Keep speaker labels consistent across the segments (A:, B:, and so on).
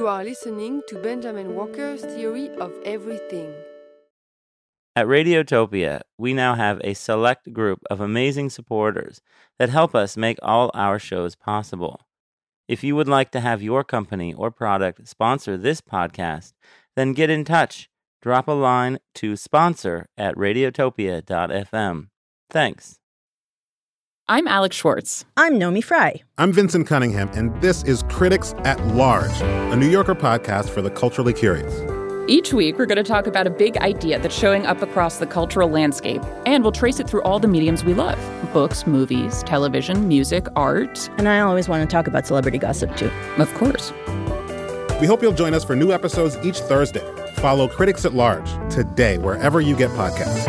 A: You are listening to Benjamin Walker's Theory of Everything.
B: At Radiotopia, we now have a select group of amazing supporters that help us make all our shows possible. If you would like to have your company or product sponsor this podcast, then get in touch. Drop a line to sponsor@radiotopia.fm. Thanks.
C: I'm Alex Schwartz.
D: I'm Nomi Fry.
E: I'm Vincent Cunningham, and this is Critics at Large, a New Yorker podcast for the culturally curious.
C: Each week, we're going to talk about a big idea that's showing up across the cultural landscape, and we'll trace it through all the mediums we love: books, movies, television, music, art.
D: And I always want to talk about celebrity gossip, too.
C: Of course.
E: We hope you'll join us for new episodes each Thursday. Follow Critics at Large today, wherever you get podcasts.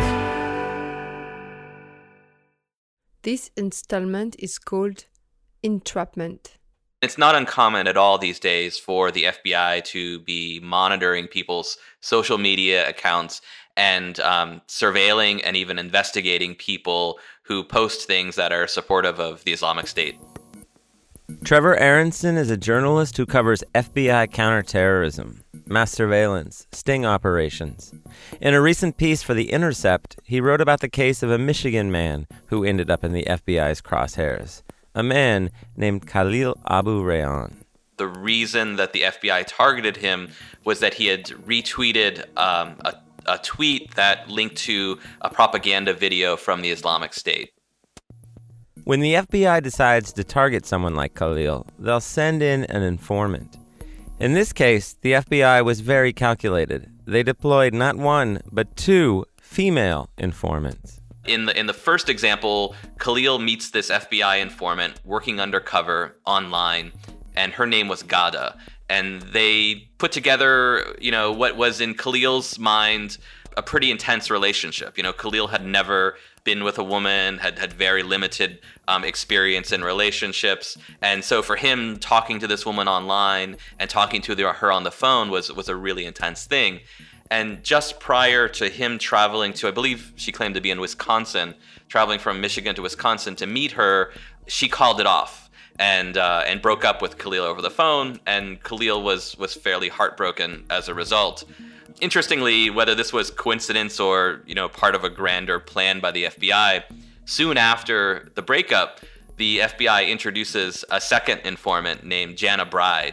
A: This installment is called Entrapment.
F: It's not uncommon at all these days for the FBI to be monitoring people's social media accounts and surveilling and even investigating people who post things that are supportive of the Islamic State.
B: Trevor Aronson is a journalist who covers FBI counterterrorism, mass surveillance, sting operations. In a recent piece for The Intercept, he wrote about the case of a Michigan man who ended up in the FBI's crosshairs. A man named Khalil Abu Rayhan.
F: The reason that the FBI targeted him was that he had retweeted a tweet that linked to a propaganda video from the Islamic State.
B: When the FBI decides to target someone like Khalil, they'll send in an informant. In this case, the FBI was very calculated. They deployed not one, but two female informants.
F: In the first example, Khalil meets this FBI informant working undercover online, and her name was Ghada. And they put together, what was in Khalil's mind a pretty intense relationship. Khalil had never been with a woman, had very limited experience in relationships. And so for him, talking to this woman online and talking to her on the phone was a really intense thing. And just prior to him traveling to, I believe she claimed to be in Wisconsin, traveling from Michigan to Wisconsin to meet her, she called it off and broke up with Khalil over the phone. And Khalil was fairly heartbroken as a result. Interestingly, whether this was coincidence or, part of a grander plan by the FBI, soon after the breakup, the FBI introduces a second informant named Jana Bride.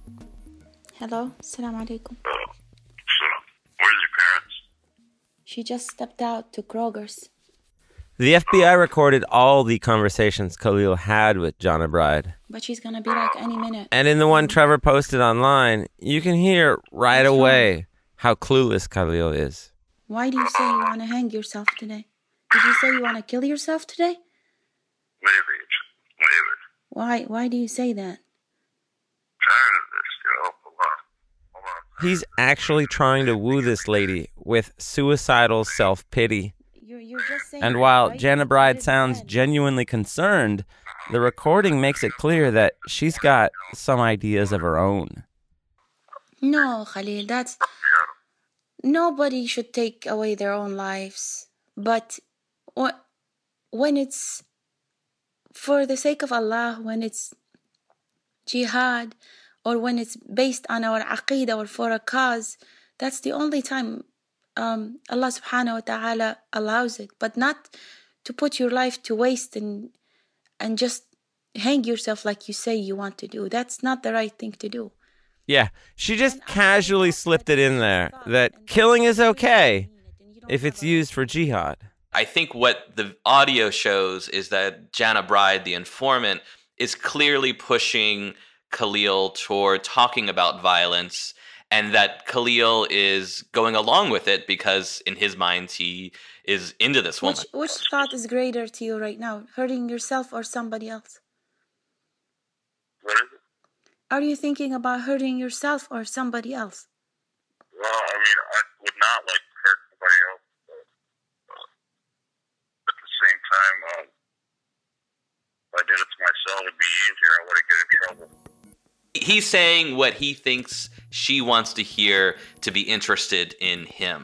G: Hello, assalamu alaikum.
H: Where's your parents?
G: She just stepped out to Kroger's.
B: The FBI recorded all the conversations Khalil had with Jana Bride.
G: But she's gonna be back any minute.
B: And in the one Trevor posted online, you can hear right away how clueless Khalil is.
G: Why do you say you want to hang yourself today? Did you say you want to kill yourself today?
H: Maybe.
G: Why do you say that?
H: Tired of this, Hold on.
B: He's actually trying to woo this lady with suicidal self-pity.
G: You're just saying.
B: And while
G: right?
B: Jana Bride sounds genuinely concerned, the recording makes it clear that she's got some ideas of her own.
G: No, Khalil, that's... Nobody should take away their own lives. But when it's for the sake of Allah, when it's jihad, or when it's based on our aqeedah or for a cause, that's the only time Allah subhanahu wa ta'ala allows it. But not to put your life to waste and just hang yourself like you say you want to do. That's not the right thing to do.
B: Yeah, she just casually slipped it in there that killing is okay if it's used for jihad.
F: I think what the audio shows is that Jana Bride, the informant, is clearly pushing Khalil toward talking about violence, and that Khalil is going along with it because in his mind he is into this woman.
G: Which thought is greater to you right now, hurting yourself or somebody else?
H: What is it?
G: Are you thinking about hurting yourself or somebody else?
H: Well, I would not like to hurt somebody else. But at the same time, if I did it to myself, it'd be easier. I wouldn't get in trouble.
F: He's saying what he thinks she wants to hear to be interested in him.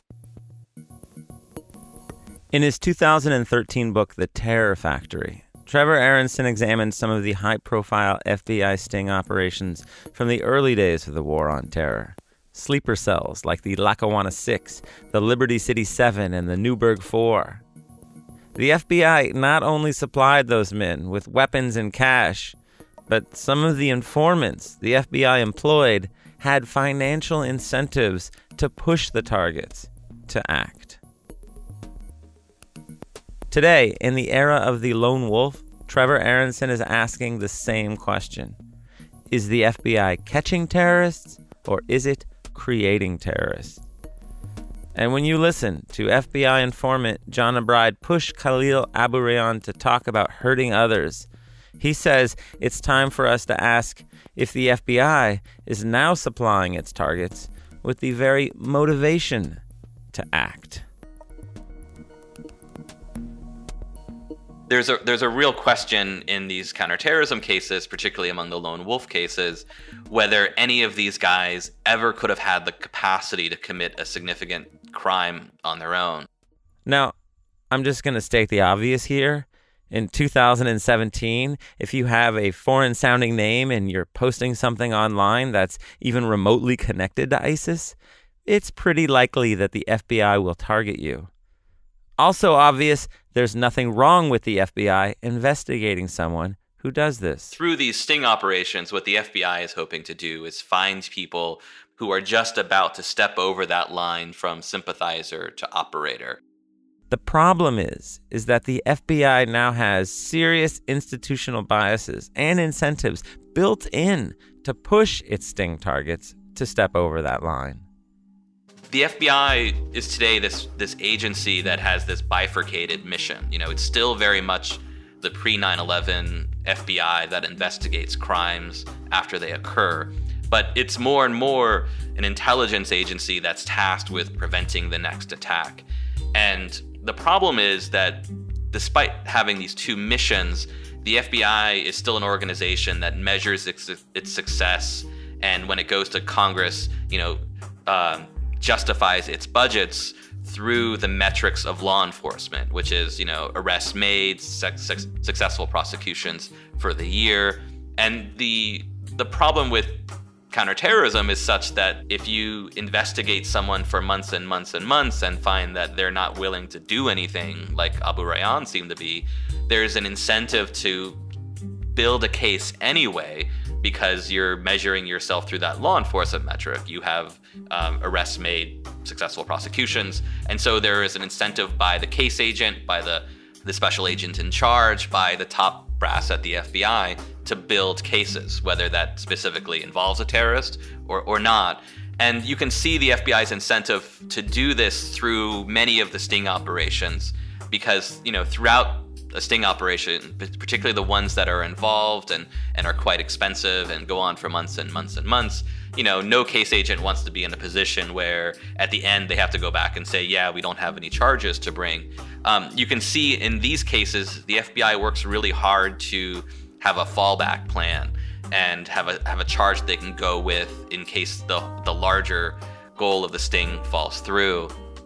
B: In his 2013 book, The Terror Factory, Trevor Aaronson examined some of the high-profile FBI sting operations from the early days of the War on Terror. Sleeper cells like the Lackawanna 6, the Liberty City 7, and the Newburgh 4. The FBI not only supplied those men with weapons and cash, but some of the informants the FBI employed had financial incentives to push the targets to act. Today, in the era of the lone wolf, Trevor Aaronson is asking the same question. Is the FBI catching terrorists, or is it creating terrorists? And when you listen to FBI informant John Abride push Khalil Abu Rayyan to talk about hurting others, he says it's time for us to ask if the FBI is now supplying its targets with the very motivation to act.
F: There's a real question in these counterterrorism cases, particularly among the lone wolf cases, whether any of these guys ever could have had the capacity to commit a significant crime on their own.
B: Now, I'm just going to state the obvious here. In 2017, if you have a foreign-sounding name and you're posting something online that's even remotely connected to ISIS, it's pretty likely that the FBI will target you. Also obvious, there's nothing wrong with the FBI investigating someone who does this.
F: Through these sting operations, what the FBI is hoping to do is find people who are just about to step over that line from sympathizer to operator.
B: The problem is that the FBI now has serious institutional biases and incentives built in to push its sting targets to step over that line.
F: The FBI is today this agency that has this bifurcated mission. You know, it's still very much the pre-9/11 FBI that investigates crimes after they occur. But it's more and more an intelligence agency that's tasked with preventing the next attack. And the problem is that despite having these two missions, the FBI is still an organization that measures its success, and when it goes to Congress, justifies its budgets through the metrics of law enforcement, which is, arrests made, successful prosecutions for the year. And the problem with counterterrorism is such that if you investigate someone for months and months and months and find that they're not willing to do anything, like Abu Rayyan seemed to be, there's an incentive to build a case anyway, because you're measuring yourself through that law enforcement metric. You have arrests made, successful prosecutions, and so there is an incentive by the case agent, by the special agent in charge, by the top brass at the FBI to build cases, whether that specifically involves a terrorist or not. And you can see the FBI's incentive to do this through many of the sting operations, because, throughout a sting operation, particularly the ones that are involved and are quite expensive and go on for months and months and months, no case agent wants to be in a position where at the end they have to go back and say, yeah, we don't have any charges to bring. You can see in these cases, the FBI works really hard to have a fallback plan and have a charge they can go with in case the larger goal of the sting falls through.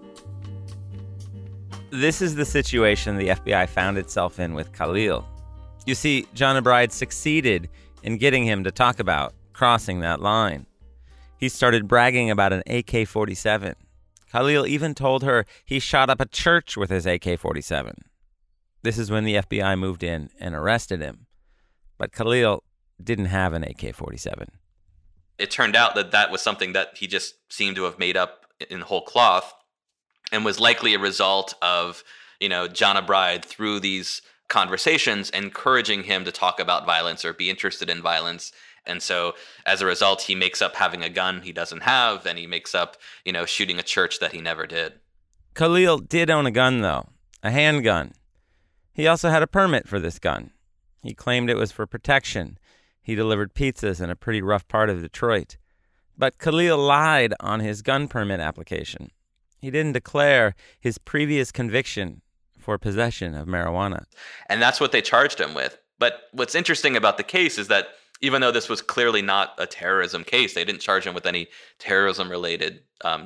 B: This is the situation the FBI found itself in with Khalil. You see, John Abride succeeded in getting him to talk about crossing that line. He started bragging about an AK-47. Khalil even told her he shot up a church with his AK-47. This is when the FBI moved in and arrested him. But Khalil didn't have an AK-47.
F: It turned out that was something that he just seemed to have made up in whole cloth, and was likely a result of, John Abride, through these conversations, encouraging him to talk about violence or be interested in violence. And so as a result, he makes up having a gun he doesn't have, and he makes up, shooting a church that he never did.
B: Khalil did own a gun, though, a handgun. He also had a permit for this gun. He claimed it was for protection. He delivered pizzas in a pretty rough part of Detroit. But Khalil lied on his gun permit application. He didn't declare his previous conviction for possession of marijuana.
F: And that's what they charged him with. But what's interesting about the case is that even though this was clearly not a terrorism case, they didn't charge him with any terrorism-related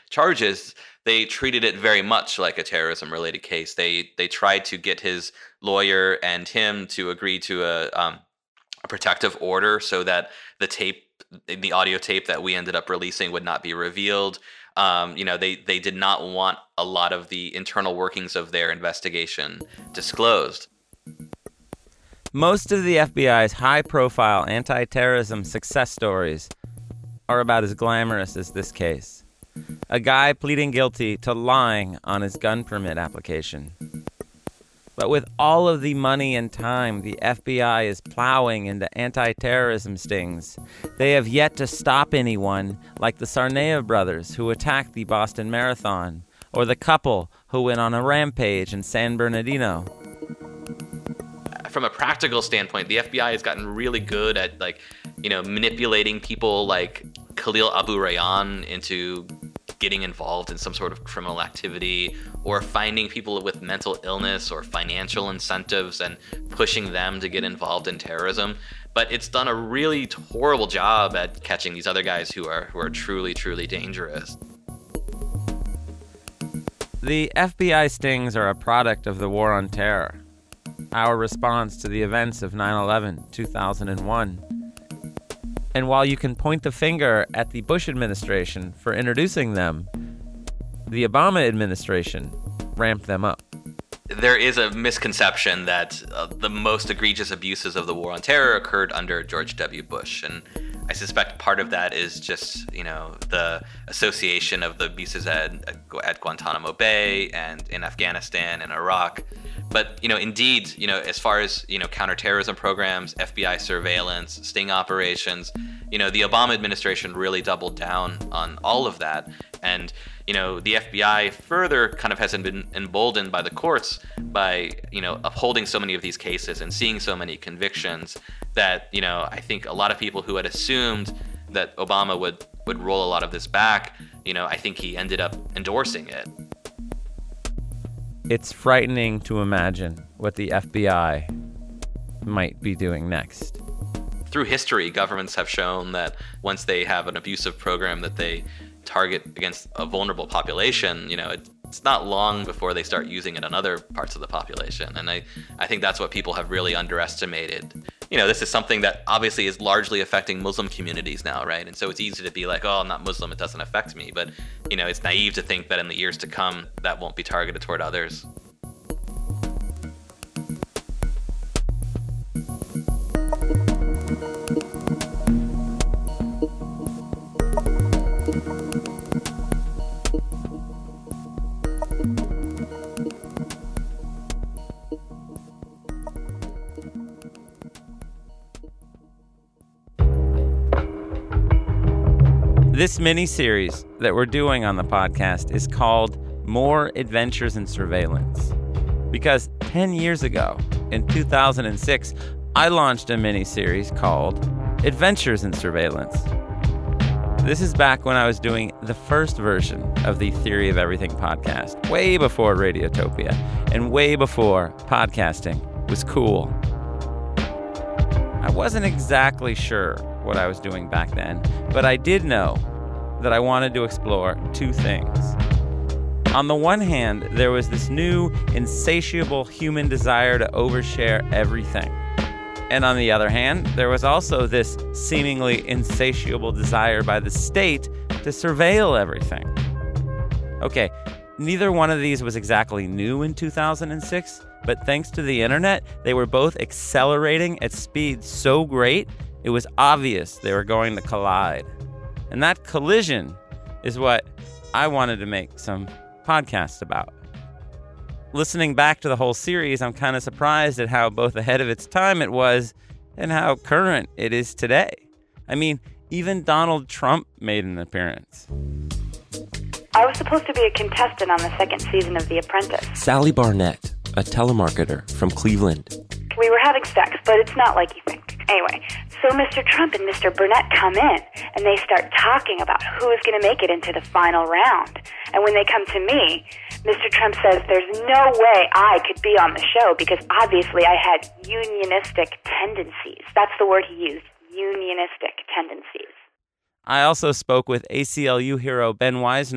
F: charges, they treated it very much like a terrorism-related case. They tried to get his lawyer and him to agree to a protective order so that the audio tape that we ended up releasing would not be revealed. They did not want a lot of the internal workings of their investigation disclosed.
B: Most of the FBI's high-profile anti-terrorism success stories are about as glamorous as this case. A guy pleading guilty to lying on his gun permit application. But with all of the money and time the FBI is plowing into anti-terrorism stings, they have yet to stop anyone like the Tsarnaev brothers who attacked the Boston Marathon, or the couple who went on a rampage in San Bernardino.
F: From a practical standpoint, the FBI has gotten really good at manipulating people like Khalil Abu Rayyan into getting involved in some sort of criminal activity, or finding people with mental illness or financial incentives and pushing them to get involved in terrorism. But it's done a really horrible job at catching these other guys who are truly, truly dangerous.
B: The FBI stings are a product of the war on terror, our response to the events of 9/11, 2001. And while you can point the finger at the Bush administration for introducing them, the Obama administration ramped them up.
F: There is a misconception that the most egregious abuses of the war on terror occurred under George W. Bush. And I suspect part of that is just, the association of the abuses at Guantanamo Bay and in Afghanistan and Iraq. But, indeed, as far as, counterterrorism programs, FBI surveillance, sting operations, the Obama administration really doubled down on all of that. And, the FBI further kind of hasn't been emboldened by the courts by, upholding so many of these cases and seeing so many convictions that, I think a lot of people who had assumed that Obama would roll a lot of this back, I think he ended up endorsing it.
B: It's frightening to imagine what the FBI might be doing next.
F: Through history, governments have shown that once they have an abusive program that they target against a vulnerable population, it's not long before they start using it on other parts of the population. And I think that's what people have really underestimated. This is something that obviously is largely affecting Muslim communities now, right? And so it's easy to be like, oh, I'm not Muslim, it doesn't affect me. But, it's naive to think that in the years to come, that won't be targeted toward others.
B: This mini-series that we're doing on the podcast is called More Adventures in Surveillance. Because 10 years ago, in 2006, I launched a mini-series called Adventures in Surveillance. This is back when I was doing the first version of the Theory of Everything podcast, way before Radiotopia, and way before podcasting was cool. I wasn't exactly sure what I was doing back then, but I did know that I wanted to explore two things. On the one hand, there was this new, insatiable human desire to overshare everything. And on the other hand, there was also this seemingly insatiable desire by the state to surveil everything. Okay, neither one of these was exactly new in 2006, but thanks to the internet, they were both accelerating at speeds so great, it was obvious they were going to collide. And that collision is what I wanted to make some podcasts about. Listening back to the whole series, I'm kind of surprised at how both ahead of its time it was and how current it is today. I mean, even Donald Trump made an appearance.
I: I was supposed to be a contestant on the second season of The Apprentice.
J: Sally Barnett, a telemarketer from Cleveland.
I: We were having sex, but it's not like you think. Anyway, so Mr. Trump and Mr. Burnett come in, and they start talking about who is going to make it into the final round. And when they come to me, Mr. Trump says there's no way I could be on the show because obviously I had unionistic tendencies. That's the word he used, unionistic tendencies.
B: I also spoke with ACLU hero Ben Weisner.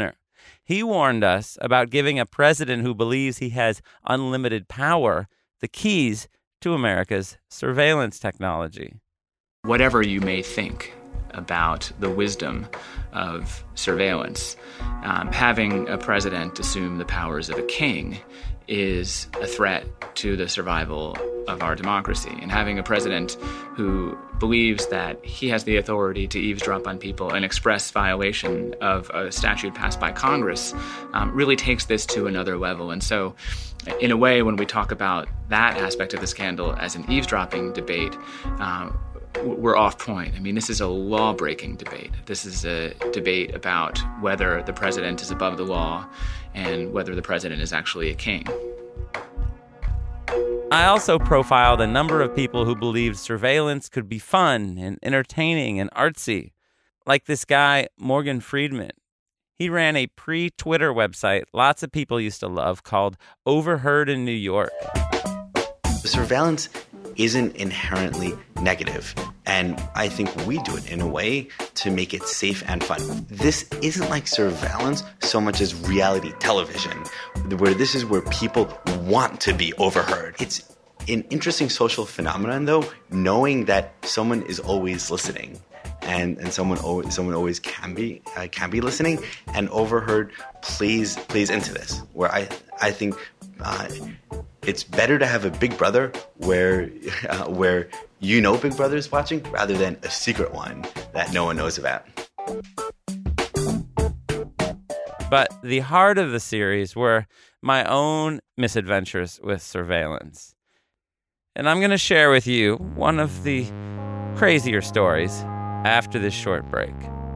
B: He warned us about giving a president who believes he has unlimited power the keys to America's surveillance technology.
K: Whatever you may think about the wisdom of surveillance, having a president assume the powers of a king is a threat to the survival of our democracy. And having a president who believes that he has the authority to eavesdrop on people and express violation of a statute passed by Congress really takes this to another level. And so, in a way, when we talk about that aspect of the scandal as an eavesdropping debate, we're off point. I mean, this is a law-breaking debate. This is a debate about whether the president is above the law and whether the president is actually a king.
B: I also profiled a number of people who believed surveillance could be fun and entertaining and artsy, like this guy, Morgan Friedman. He ran a pre-Twitter website lots of people used to love called Overheard in New York.
L: Surveillance isn't inherently negative, and I think we do it in a way to make it safe and fun. This isn't like surveillance so much as reality television, where this is where people want to be overheard. It's an interesting social phenomenon, though, knowing that someone is always listening, and someone always can be listening, and overheard plays into this, where I think it's better to have a big brother where Big Brother is watching rather than a secret one that no one knows about.
B: But the heart of the series were my own misadventures with surveillance. And I'm going to share with you one of the crazier stories after this short break.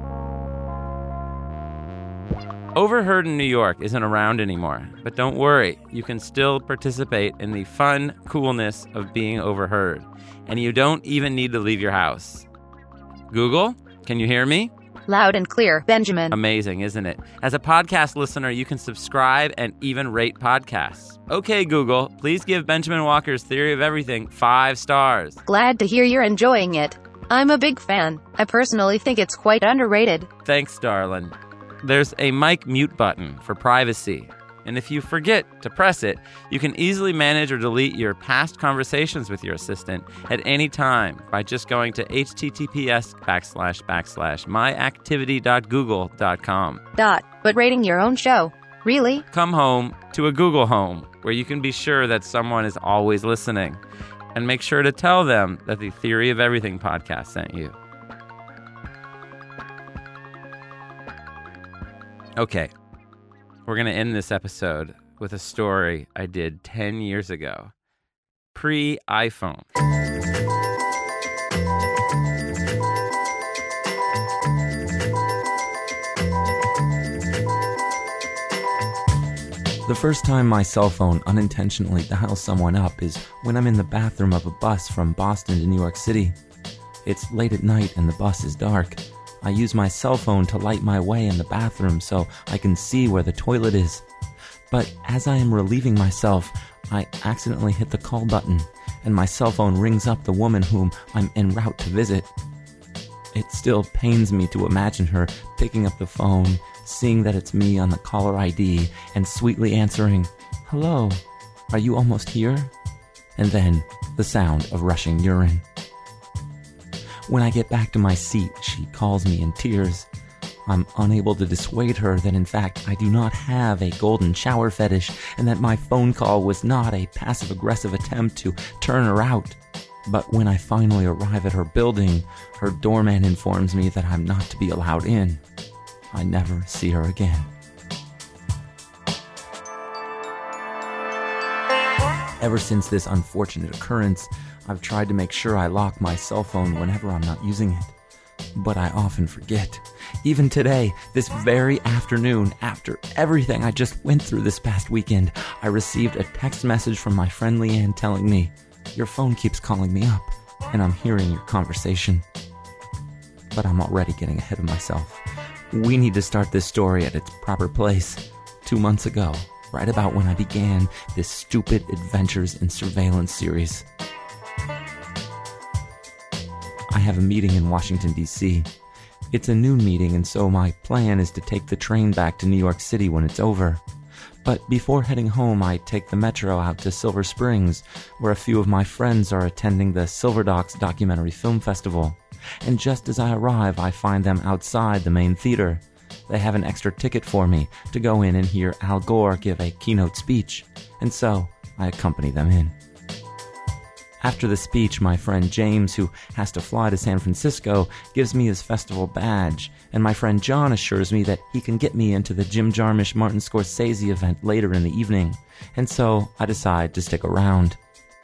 B: Overheard in New York isn't around anymore, but don't worry, you can still participate in the fun coolness of being overheard, and you don't even need to leave your house. Google, can you hear me?
M: Loud and clear, Benjamin.
B: Amazing, isn't it? As a podcast listener, you can subscribe and even rate podcasts. Okay, Google, please give Benjamin Walker's Theory of Everything 5 stars.
M: Glad to hear you're enjoying it. I'm a big fan. I personally think it's quite underrated.
B: Thanks, darling. There's a mic mute button for privacy, and if you forget to press it, you can easily manage or delete your past conversations with your assistant at any time by just going to https://myactivity.google.com.
M: But rating your own show. Really?
B: Come home to a Google Home, where you can be sure that someone is always listening, and make sure to tell them that the Theory of Everything podcast sent you. Okay, we're going to end this episode with a story I did 10 years ago, pre-iPhone.
J: The first time my cell phone unintentionally dials someone up is when I'm in the bathroom of a bus from Boston to New York City. It's late at night and the bus is dark. I use my cell phone to light my way in the bathroom so I can see where the toilet is. But as I am relieving myself, I accidentally hit the call button, and my cell phone rings up the woman whom I'm en route to visit. It still pains me to imagine her picking up the phone, seeing that it's me on the caller ID, and sweetly answering, "Hello, are you almost here?" And then the sound of rushing urine. When I get back to my seat, she calls me in tears. I'm unable to dissuade her that in fact I do not have a golden shower fetish and that my phone call was not a passive-aggressive attempt to turn her out. But when I finally arrive at her building, her doorman informs me that I'm not to be allowed in. I never see her again. Ever since this unfortunate occurrence, I've tried to make sure I lock my cell phone whenever I'm not using it. But I often forget. Even today, this very afternoon, after everything I just went through this past weekend, I received a text message from my friend Leanne telling me, "Your phone keeps calling me up, and I'm hearing your conversation." But I'm already getting ahead of myself. We need to start this story at its proper place. 2 months ago, right about when I began this stupid Adventures in Surveillance series. I have a meeting in Washington, D.C. It's a noon meeting, and so my plan is to take the train back to New York City when it's over. But before heading home, I take the metro out to Silver Springs, where a few of my friends are attending the Silver Docs Documentary Film Festival. And just as I arrive, I find them outside the main theater. They have an extra ticket for me to go in and hear Al Gore give a keynote speech, and so I accompany them in. After the speech, my friend James, who has to fly to San Francisco, gives me his festival badge, and my friend John assures me that he can get me into the Jim Jarmusch Martin Scorsese event later in the evening, and so I decide to stick around.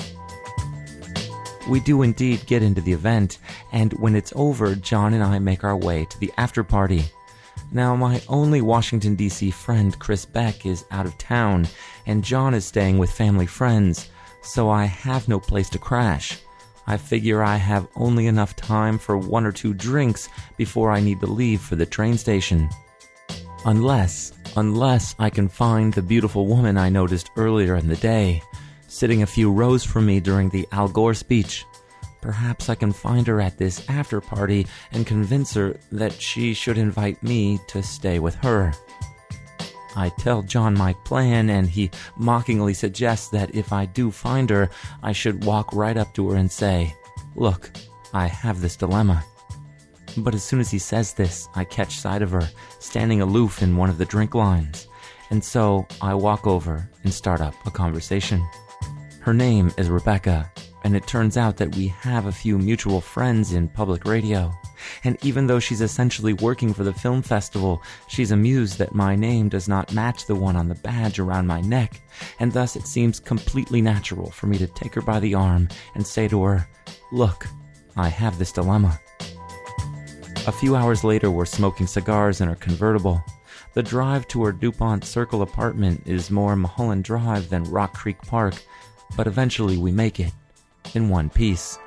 J: We do indeed get into the event, and when it's over, John and I make our way to the after party. Now, my only Washington, D.C. friend, Chris Beck, is out of town, and John is staying with family friends, so I have no place to crash. I figure I have only enough time for 1 or 2 drinks before I need to leave for the train station. Unless I can find the beautiful woman I noticed earlier in the day, sitting a few rows from me during the Al Gore speech. Perhaps I can find her at this after party and convince her that she should invite me to stay with her. I tell John my plan, and he mockingly suggests that if I do find her, I should walk right up to her and say, "Look, I have this dilemma." But as soon as he says this, I catch sight of her, standing aloof in one of the drink lines, and so I walk over and start up a conversation. Her name is Rebecca, and it turns out that we have a few mutual friends in public radio. And even though she's essentially working for the film festival, she's amused that my name does not match the one on the badge around my neck, and thus it seems completely natural for me to take her by the arm and say to her, "Look, I have this dilemma." A few hours later, we're smoking cigars in her convertible. The drive to her DuPont Circle apartment is more Mulholland Drive than Rock Creek Park, but eventually we make it, in one piece.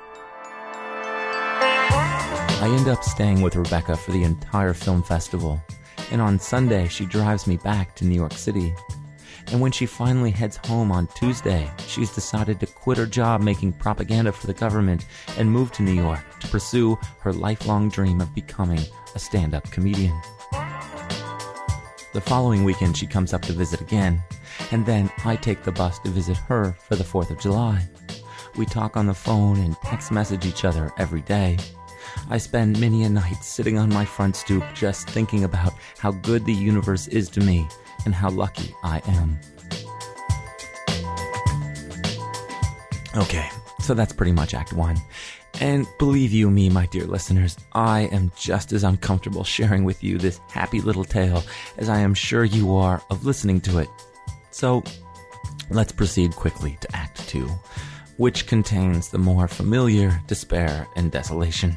J: I end up staying with Rebecca for the entire film festival, and on Sunday she drives me back to New York City. And when she finally heads home on Tuesday, she's decided to quit her job making propaganda for the government and move to New York to pursue her lifelong dream of becoming a stand-up comedian. The following weekend she comes up to visit again, and then I take the bus to visit her for the 4th of July. We talk on the phone and text message each other every day. I spend many a night sitting on my front stoop just thinking about how good the universe is to me and how lucky I am. Okay, so that's pretty much Act 1. And believe you me, my dear listeners, I am just as uncomfortable sharing with you this happy little tale as I am sure you are of listening to it. So let's proceed quickly to Act 2, which contains the more familiar despair and desolation.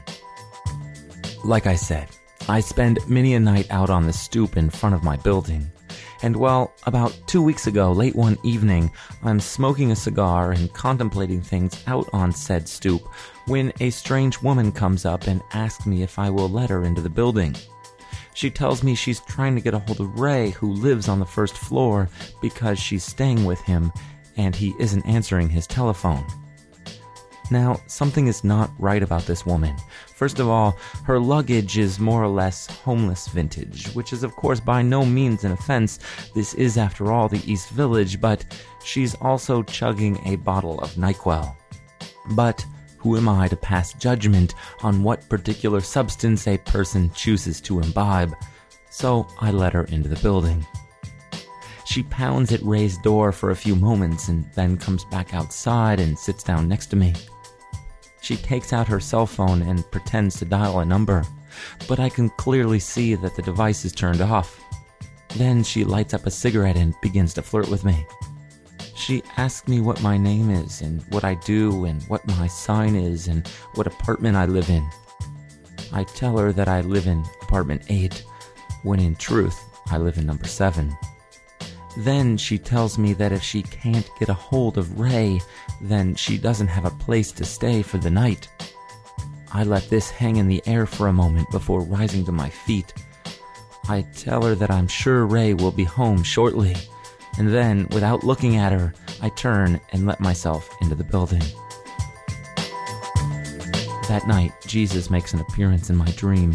J: Like I said, I spend many a night out on the stoop in front of my building. And well, about 2 weeks ago, late one evening, I'm smoking a cigar and contemplating things out on said stoop when a strange woman comes up and asks me if I will let her into the building. She tells me she's trying to get a hold of Ray, who lives on the first floor, because she's staying with him and he isn't answering his telephone. Now, something is not right about this woman. First of all, her luggage is more or less homeless vintage, which is of course by no means an offense. This is, after all, the East Village, but she's also chugging a bottle of NyQuil. But who am I to pass judgment on what particular substance a person chooses to imbibe? So I let her into the building. She pounds at Ray's door for a few moments and then comes back outside and sits down next to me. She takes out her cell phone and pretends to dial a number, but I can clearly see that the device is turned off. Then she lights up a cigarette and begins to flirt with me. She asks me what my name is and what I do and what my sign is and what apartment I live in. I tell her that I live in apartment 8, when in truth I live in number 7. Then she tells me that if she can't get a hold of Ray, then she doesn't have a place to stay for the night. I let this hang in the air for a moment before rising to my feet. I tell her that I'm sure Ray will be home shortly, and then, without looking at her, I turn and let myself into the building. That night, Jesus makes an appearance in my dream,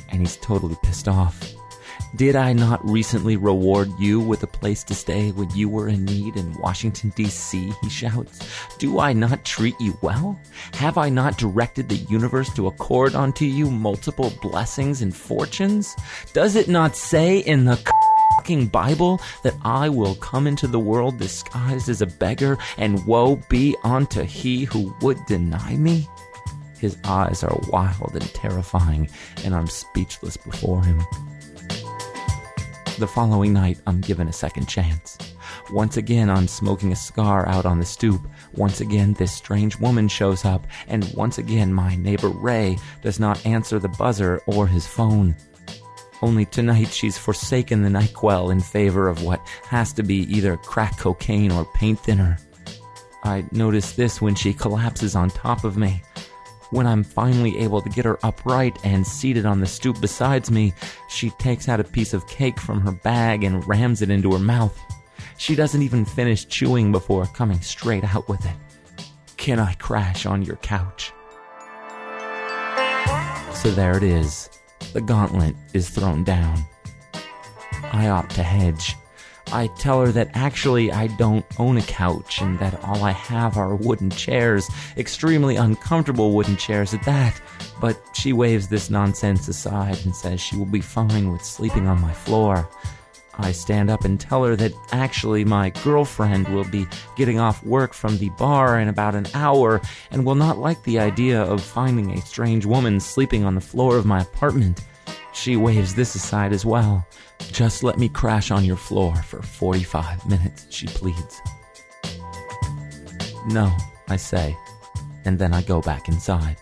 J: and he's totally pissed off. Did I not recently reward you with a place to stay when you were in need in Washington, D.C., he shouts? Do I not treat you well? Have I not directed the universe to accord unto you multiple blessings and fortunes? Does it not say in the fucking Bible that I will come into the world disguised as a beggar, and woe be unto he who would deny me? His eyes are wild and terrifying, and I'm speechless before him. The following night, I'm given a second chance. Once again, I'm smoking a cigar out on the stoop. Once again, this strange woman shows up, and once again, my neighbor Ray does not answer the buzzer or his phone. Only tonight, she's forsaken the NyQuil in favor of what has to be either crack cocaine or paint thinner. I notice this when she collapses on top of me. When I'm finally able to get her upright and seated on the stoop beside me, she takes out a piece of cake from her bag and rams it into her mouth. She doesn't even finish chewing before coming straight out with it. Can I crash on your couch? So there it is. The gauntlet is thrown down. I opt to hedge. I tell her that actually I don't own a couch and that all I have are wooden chairs, extremely uncomfortable wooden chairs at that. But she waves this nonsense aside and says she will be fine with sleeping on my floor. I stand up and tell her that actually my girlfriend will be getting off work from the bar in about an hour and will not like the idea of finding a strange woman sleeping on the floor of my apartment. She waves this aside as well. Just let me crash on your floor for 45 minutes, she pleads. No, I say, and then I go back inside.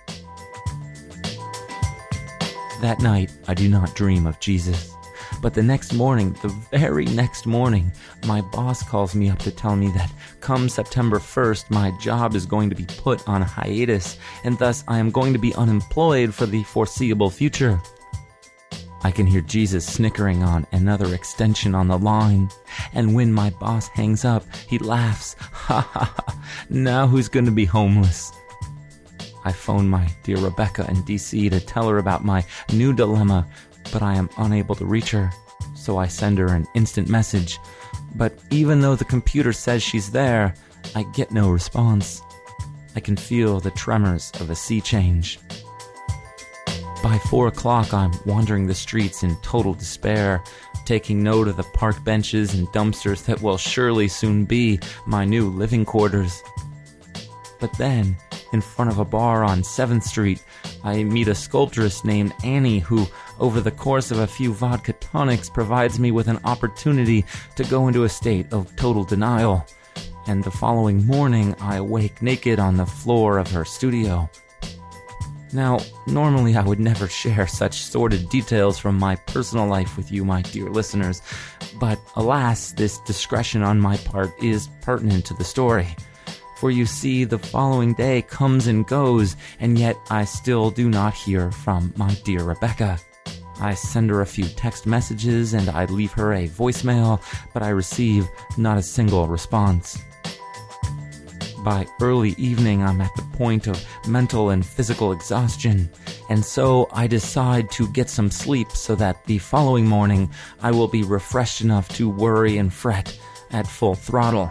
J: That night, I do not dream of Jesus. But the next morning, the very next morning, my boss calls me up to tell me that come September 1st, my job is going to be put on hiatus, and thus I am going to be unemployed for the foreseeable future. I can hear Jesus snickering on another extension on the line, and when my boss hangs up, he laughs. Ha ha ha, now who's going to be homeless? I phone my dear Rebecca in D.C. to tell her about my new dilemma, but I am unable to reach her, so I send her an instant message. But even though the computer says she's there, I get no response. I can feel the tremors of a sea change. By 4 o'clock, I'm wandering the streets in total despair, taking note of the park benches and dumpsters that will surely soon be my new living quarters. But then, in front of a bar on 7th Street, I meet a sculptress named Annie who, over the course of a few vodka tonics, provides me with an opportunity to go into a state of total denial. And the following morning, I awake naked on the floor of her studio. Now, normally I would never share such sordid details from my personal life with you, my dear listeners, but alas, this discretion on my part is pertinent to the story. For you see, the following day comes and goes, and yet I still do not hear from my dear Rebecca. I send her a few text messages and I leave her a voicemail, but I receive not a single response. By early evening, I'm at the point of mental and physical exhaustion, and so I decide to get some sleep so that the following morning I will be refreshed enough to worry and fret at full throttle.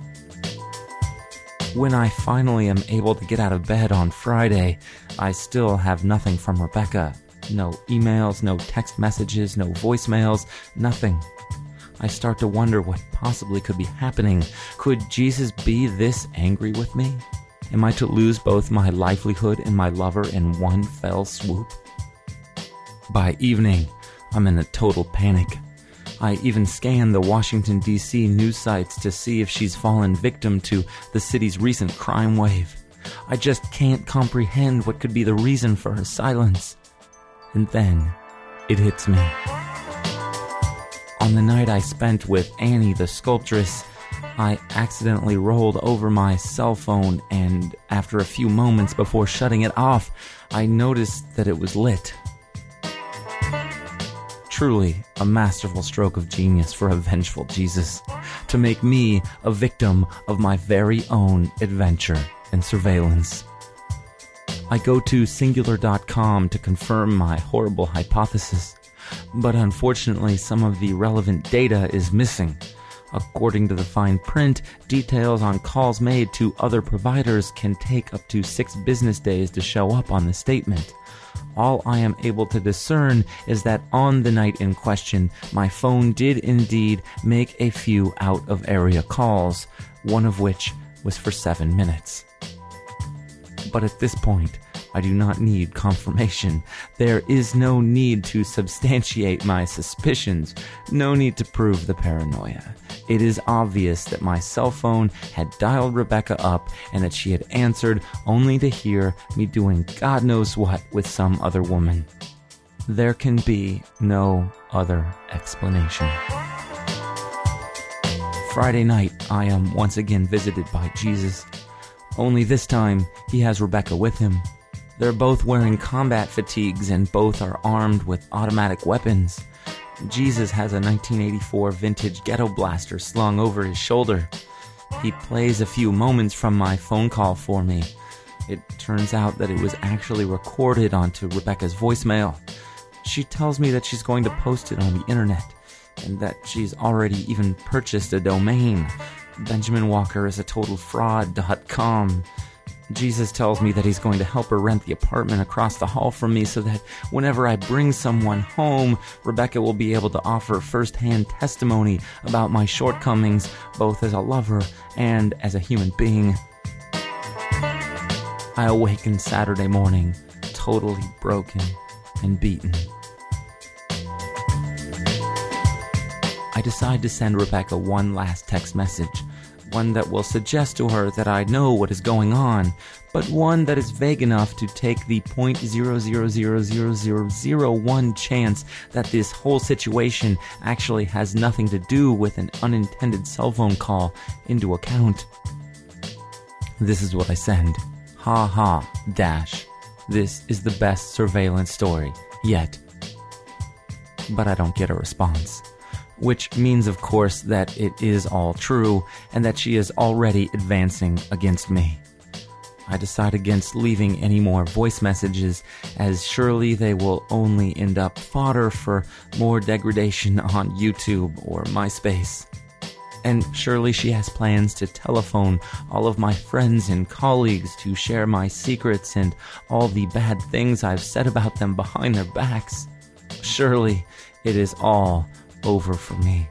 J: When I finally am able to get out of bed on Friday, I still have nothing from Rebecca. No emails, no text messages, no voicemails, nothing. I start to wonder what possibly could be happening. Could Jesus be this angry with me? Am I to lose both my livelihood and my lover in one fell swoop? By evening, I'm in a total panic. I even scan the Washington, D.C. news sites to see if she's fallen victim to the city's recent crime wave. I just can't comprehend what could be the reason for her silence. And then, it hits me. On the night I spent with Annie the sculptress, I accidentally rolled over my cell phone, and after a few moments before shutting it off, I noticed that it was lit. Truly a masterful stroke of genius for a vengeful Jesus, to make me a victim of my very own adventure and surveillance. I go to Singular.com to confirm my horrible hypothesis, but unfortunately some of the relevant data is missing. According to the fine print, details on calls made to other providers can take up to 6 business days to show up on the statement. All I am able to discern is that on the night in question, my phone did indeed make a few out-of-area calls, one of which was for 7 minutes. But at this point, I do not need confirmation. There is no need to substantiate my suspicions, no need to prove the paranoia. It is obvious that my cell phone had dialed Rebecca up and that she had answered only to hear me doing God knows what with some other woman. There can be no other explanation. Friday night, I am once again visited by Jesus. Only this time, he has Rebecca with him. They're both wearing combat fatigues and both are armed with automatic weapons. Jesus has a 1984 vintage ghetto blaster slung over his shoulder. He plays a few moments from my phone call for me. It turns out that it was actually recorded onto Rebecca's voicemail. She tells me that she's going to post it on the internet, and that she's already even purchased a domain. BenjaminWalkerIsATotalFraud.com. Jesus tells me that he's going to help her rent the apartment across the hall from me so that whenever I bring someone home, Rebecca will be able to offer first-hand testimony about my shortcomings, both as a lover and as a human being. I awaken Saturday morning, totally broken and beaten. I decide to send Rebecca one last text message. One that will suggest to her that I know what is going on, but one that is vague enough to take the 0.0000001 chance that this whole situation actually has nothing to do with an unintended cell phone call into account. This is what I send. Ha ha, dash. This is the best surveillance story yet. But I don't get a response. Which means, of course, that it is all true, and that she is already advancing against me. I decide against leaving any more voice messages, as surely they will only end up fodder for more degradation on YouTube or MySpace. And surely she has plans to telephone all of my friends and colleagues to share my secrets and all the bad things I've said about them behind their backs. Surely it is all over for me.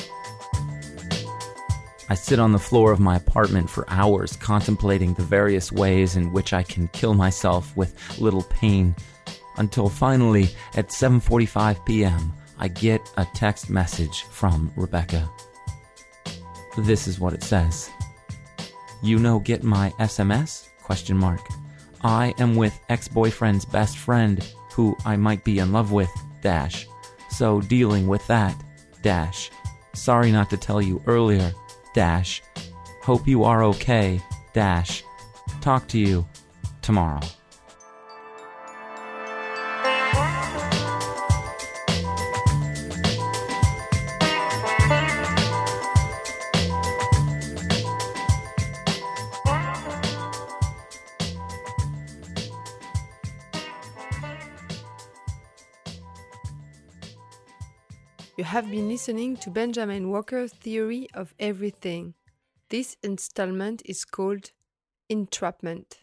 J: I sit on the floor of my apartment for hours contemplating the various ways in which I can kill myself with little pain, until finally at 7:45 p.m. I get a text message from Rebecca. This is what it says. You know, get my SMS? ? I am with ex-boyfriend's best friend, who I might be in love with, dash. So dealing with that, dash. Sorry not to tell you earlier, dash. Hope you are okay, dash. Talk to you tomorrow.
A: You have been listening to Benjamin Walker's Theory of Everything. This installment is called Entrapment.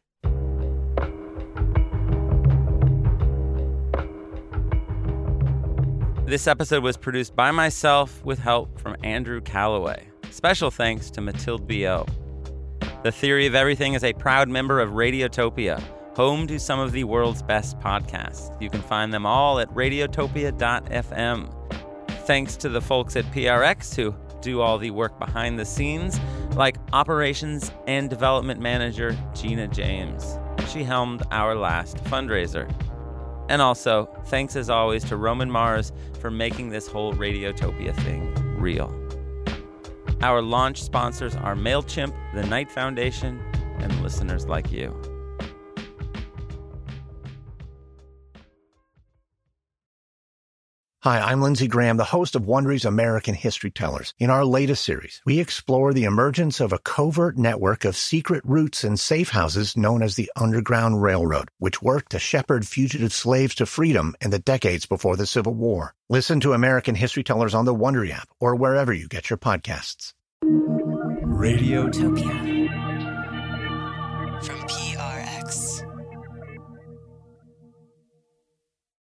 B: This episode was produced by myself with help from Andrew Calloway. Special thanks to Mathilde Biot. The Theory of Everything is a proud member of Radiotopia, home to some of the world's best podcasts. You can find them all at radiotopia.fm. Thanks to the folks at PRX who do all the work behind the scenes, like Operations and Development Manager Gina James. She helmed our last fundraiser. And also, thanks as always to Roman Mars for making this whole Radiotopia thing real. Our launch sponsors are MailChimp, the Knight Foundation, and listeners like you.
N: Hi, I'm Lindsey Graham, the host of Wondery's American History Tellers. In our latest series, we explore the emergence of a covert network of secret routes and safe houses known as the Underground Railroad, which worked to shepherd fugitive slaves to freedom in the decades before the Civil War. Listen to American History Tellers on the Wondery app or wherever you get your podcasts.
O: Radiotopia.